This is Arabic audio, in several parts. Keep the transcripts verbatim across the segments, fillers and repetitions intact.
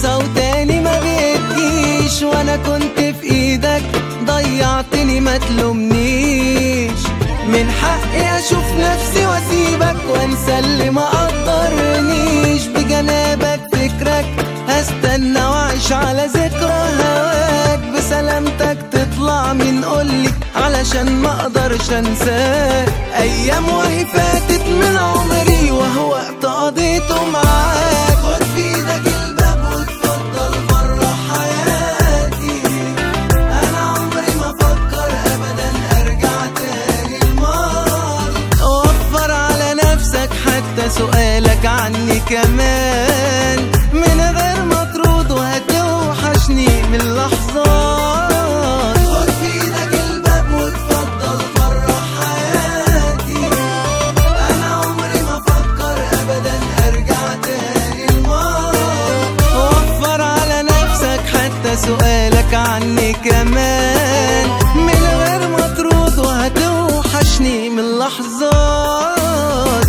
فرصة وتاني ما بتجيش، وانا كنت في ايدك ضيعتني ما تلومنيش. من حقي اشوف نفسي واسيبك وانسى اللي ما قدرنيش. بجنابك فكرك هستنى واعيش على ذكرى هواك. بسلامتك تطلع من قولي علشان ما اقدرش انساك. ايام وهي فاتت من عمري وهو وقت قضيته معاك. خد في ايدك الباب واتفضل بره حياتي. انا عمري ما افكر ابدا ارجع تاني الماضي. وفر على نفسك حتى سؤالك عني كمان. من غير ما ترد وهتوحشني من لحظات. خد في ايدك الباب واتفضل بره حياتي. انا عمري ما افكر ابدا ارجع تاني الماضي. وفر على نفسك حتى سؤالك عني كمان. من غير ما ترد وهتوحشني من لحظات.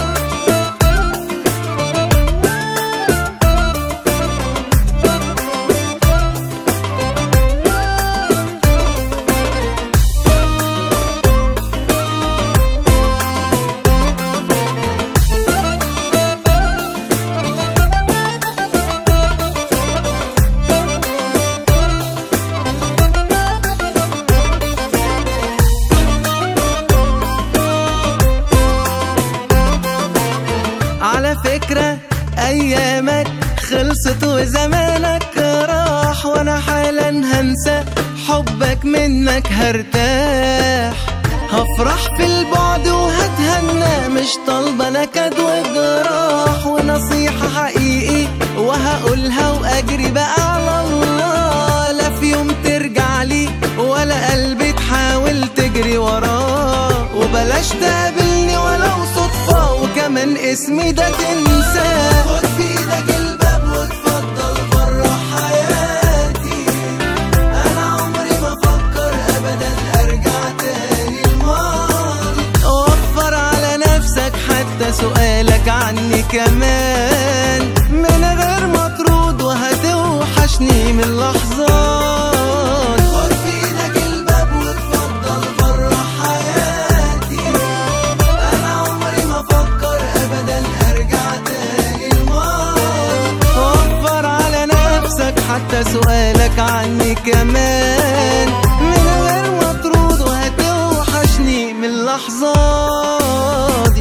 على فكرة أيامك خلصت وزمانك راح. وأنا حالا هنسى حبك منك هرتاح. هفرح في البعد وهتهنى مش طالبة نكد وجراح. ونصيحة حقيقي وهقولها وأجري بقى على الله. لا في يوم ترجع لي ولا قلبي تحاول تجري وراه. وبلاش تقابلني ولو صدفة وكمان اسمي ده تنساه. خد في ايدك الباب واتفضل بره حياتي. انا عمري ما افكر ابدا ارجع تاني الماضي. وفر على نفسك حتى سؤالك عني كمان. من غير ما ترد وهتوحشني من لحظات. خد في ايدك الباب واتفضل بره حياتي. انا عمري ما افكر ابدا ارجع تاني الماضي. وفر على نفسك حتى سؤالك عني كمان. من غير ما ترد وهتوحشني من لحظات.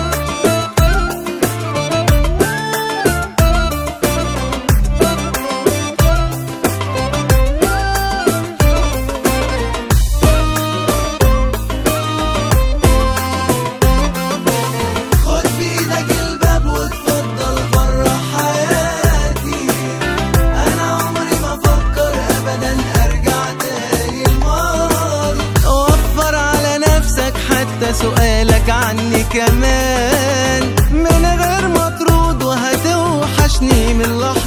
سؤالك عني كمان. من غير ما ترد وهتوحشني من لحظة.